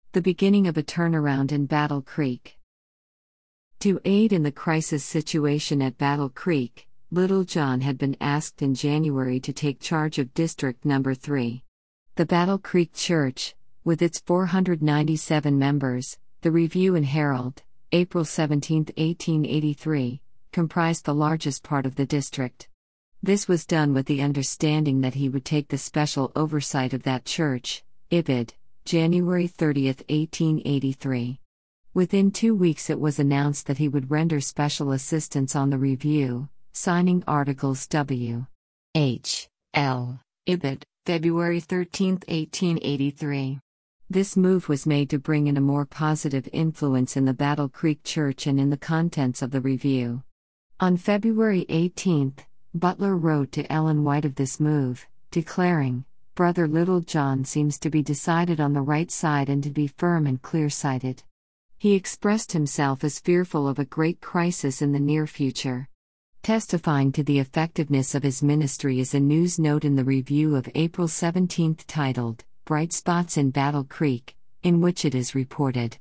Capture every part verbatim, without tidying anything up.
The beginning of a turnaround in Battle Creek. To aid in the crisis situation at Battle Creek, Littlejohn had been asked in January to take charge of District Number three. The Battle Creek Church, with its four hundred ninety-seven members, the Review and Herald, April seventeenth, eighteen eighty-three, comprised the largest part of the district. This was done with the understanding that he would take the special oversight of that church, Ibid, January thirtieth, eighteen eighty-three. Within two weeks it was announced that he would render special assistance on the Review, signing Articles W. H. L. Ibid, February thirteenth, eighteen eighty-three. This move was made to bring in a more positive influence in the Battle Creek Church and in the contents of the Review. On February eighteenth, Butler wrote to Ellen White of this move, declaring, "Brother Littlejohn seems to be decided on the right side and to be firm and clear-sighted. He expressed himself as fearful of a great crisis in the near future." Testifying to the effectiveness of his ministry is a news note in the Review of April seventeenth titled, "Bright Spots in Battle Creek," in which it is reported.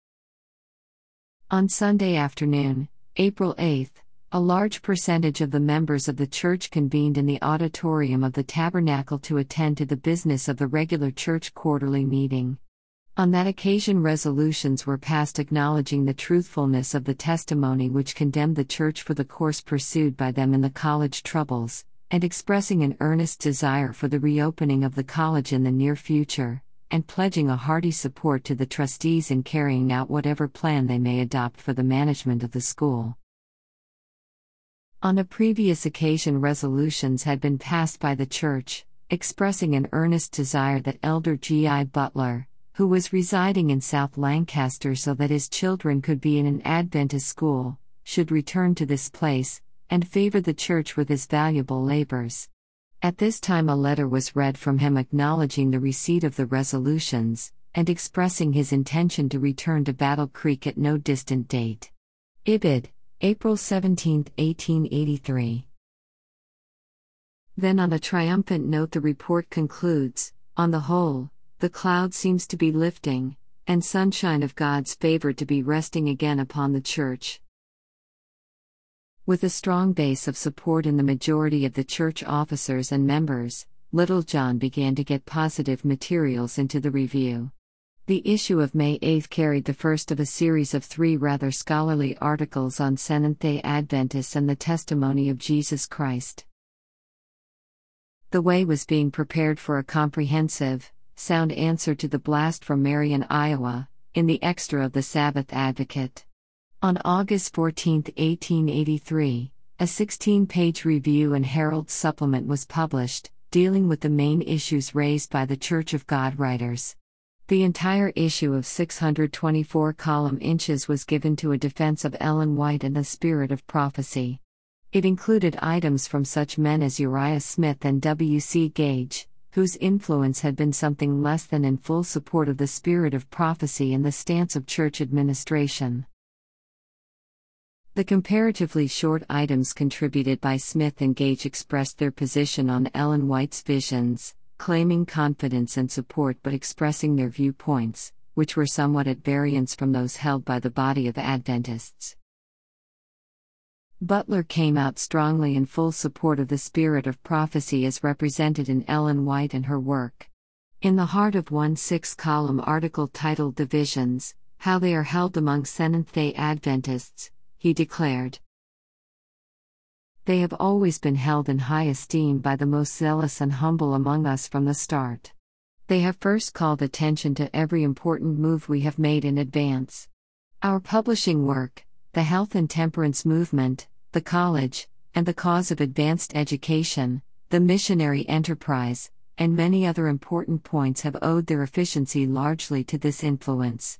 On Sunday afternoon, April eighth, a large percentage of the members of the church convened in the auditorium of the Tabernacle to attend to the business of the regular church quarterly meeting. On that occasion, resolutions were passed acknowledging the truthfulness of the testimony which condemned the church for the course pursued by them in the college troubles, and expressing an earnest desire for the reopening of the college in the near future, and pledging a hearty support to the trustees in carrying out whatever plan they may adopt for the management of the school. On a previous occasion, resolutions had been passed by the church, expressing an earnest desire that Elder G I Butler, who was residing in South Lancaster so that his children could be in an Adventist school, should return to this place, and favor the church with his valuable labors. At this time a letter was read from him acknowledging the receipt of the resolutions, and expressing his intention to return to Battle Creek at no distant date. Ibid, April seventeenth, eighteen eighty-three. Then on a triumphant note the report concludes, "On the whole, the cloud seems to be lifting, and sunshine of God's favor to be resting again upon the church." With a strong base of support in the majority of the church officers and members, Littlejohn began to get positive materials into the Review. The issue of May eighth carried the first of a series of three rather scholarly articles on Seventh-day Adventists and the testimony of Jesus Christ. The way was being prepared for a comprehensive, sound answer to the blast from Marion, Iowa, in the extra of the Sabbath Advocate. On August fourteenth, eighteen eighty-three, a sixteen-page Review and Herald supplement was published, dealing with the main issues raised by the Church of God writers. The entire issue of six hundred twenty-four column inches was given to a defense of Ellen White and the spirit of prophecy. It included items from such men as Uriah Smith and W C Gage, whose influence had been something less than in full support of the spirit of prophecy and the stance of church administration. The comparatively short items contributed by Smith and Gage expressed their position on Ellen White's visions, claiming confidence and support but expressing their viewpoints, which were somewhat at variance from those held by the body of Adventists. Butler came out strongly in full support of the spirit of prophecy as represented in Ellen White and her work. In the heart of one six-column article titled "Divisions, How They Are Held Among Seventh-day Adventists," he declared, "They have always been held in high esteem by the most zealous and humble among us from the start. They have first called attention to every important move we have made in advance. Our publishing work, the health and temperance movement, the college, and the cause of advanced education, the missionary enterprise, and many other important points have owed their efficiency largely to this influence.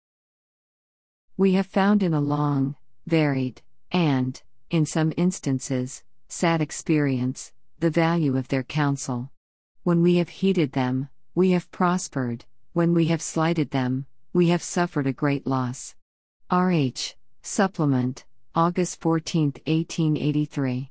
We have found in a long, varied, and, in some instances, sad experience, the value of their counsel. When we have heeded them, we have prospered; when we have slighted them, we have suffered a great loss." R H. Supplement, August fourteenth, eighteen eighty-three.